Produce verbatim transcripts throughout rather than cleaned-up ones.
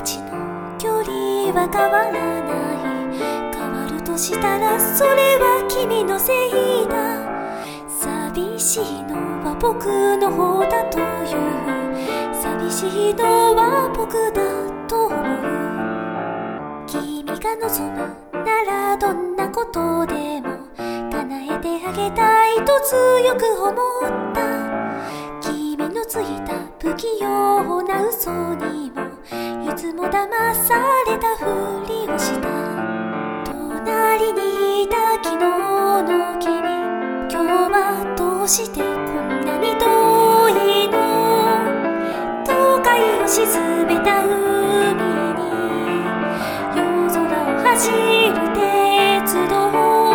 ちの距離は変わらない。変わるとしたらそれは君のせいだ。寂しいのは僕の方だという。寂しいのは僕だと思う。君が望むならどんなことでも叶えてあげたいと強く思った。君のついた不器用な嘘にもいつも騙されたふりをした。隣にいた昨日の君、今日はどうしてこんなに遠いの。都会を沈めた海に夜空を走る鉄道、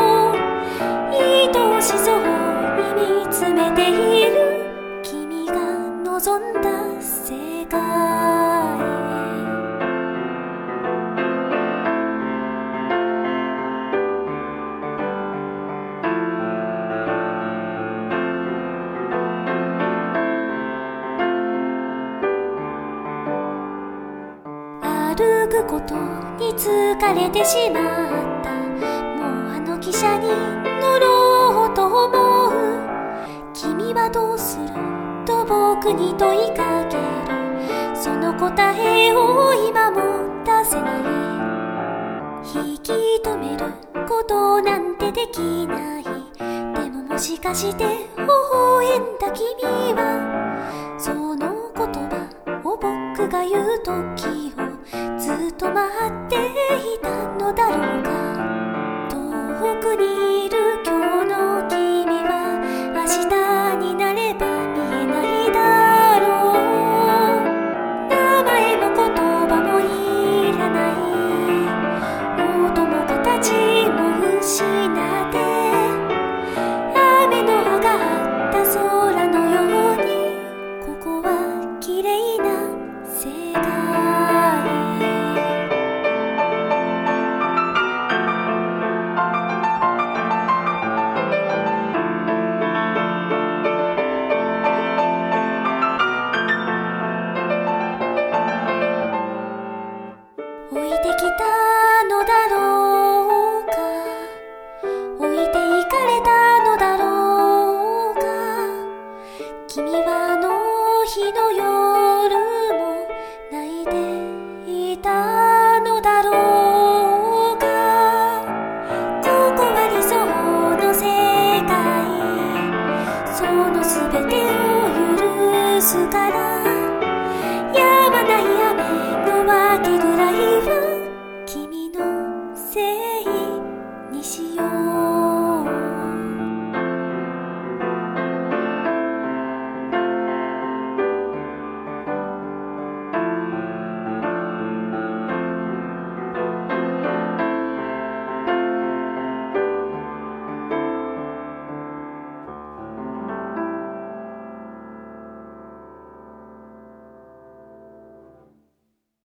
愛しそうに見つめている君が望んだ世界。歩くことに疲れてしまった。もうあの汽車に乗ろうと思う。君はどうすると僕に問いかける。その答えを今も出せない。引き止めることなんてできない。でももしかして微笑んだ君はその言葉を僕が言う時をずっと待っていたのだろうか。遠くにいる今日の君は明日